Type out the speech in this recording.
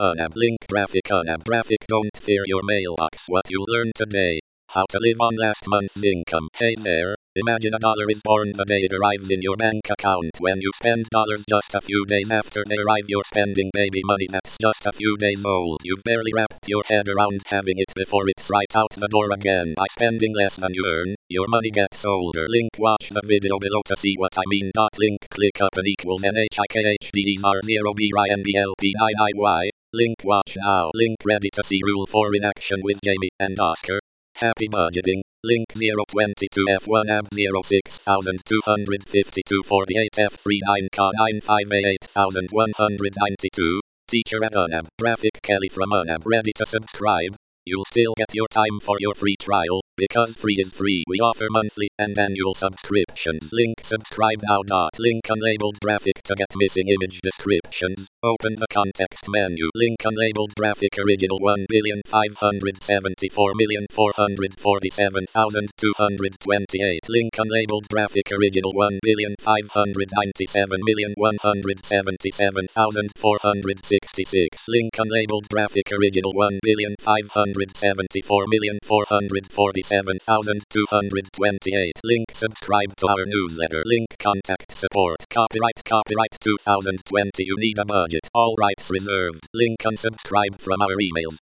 Unab link graphic unab graphic. Don't fear your mailbox. What you'll learn today. How to live on last month's income. Hey there, imagine $1 is born the day it arrives in your bank account. When you spend dollars just a few days after they arrive, you're spending baby money that's just a few days old. You've barely wrapped your head around having it before it's right out the door again. By spending less than you earn, your money gets older. Link watch the video below to see what I mean. Link click up and equals NHIKHDDR0BRINDLP9IY. Link watch now. Link ready to see Rule 4 in action with Jamie and Oscar. Happy budgeting. Link 022 F1 AB 06252 48 F39 K95A 8192. Teacher at Unab. Graphic Kelly from Unab. Ready to subscribe? You'll still get your time for your free trial, because free is free. We offer monthly and annual subscriptions. Link subscribe now. Link unlabeled graphic to get missing image descriptions. Open the context menu. Link unlabeled graphic original 1,574,447,228. Link unlabeled graphic original 1,597,177,466. Link unlabeled graphic original 1,574,447,228. Link subscribe to our newsletter. Link contact support. Copyright 2020. You need a budget. All rights reserved. Link unsubscribe from our emails.